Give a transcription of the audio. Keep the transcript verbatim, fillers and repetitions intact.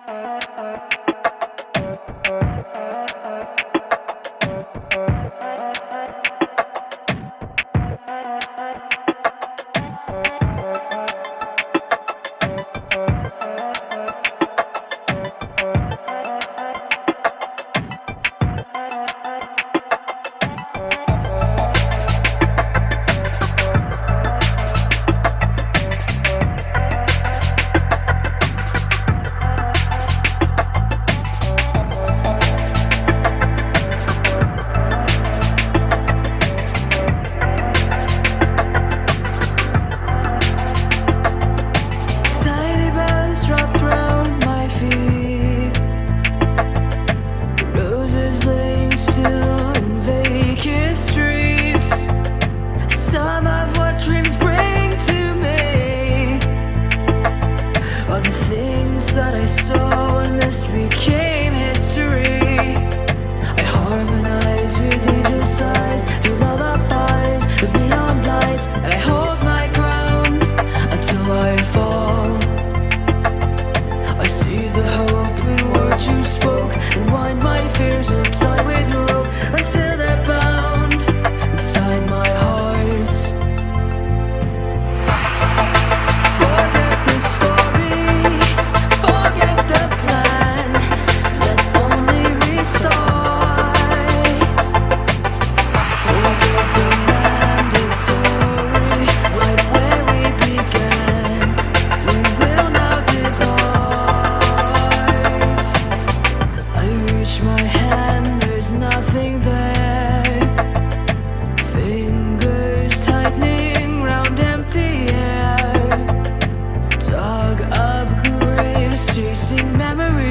Tiny bells dropped round my feet, roses laying still in vacant streets. Some of what dreams bring to me are the things that I saw when this became history. I harmonize with angel sighs to lullabies with neon lights, and I hold my ground until I fall. I see the hope in words you spoke and wind my fears upside with rope until they're bound inside my heart. Forget the story, forget the plan. Let's only restart. Forget the mandatory, right where we began. We will now depart. I reach my hand, there's nothing there. Fingers tightening round empty air. Dug up graves, chasing memories.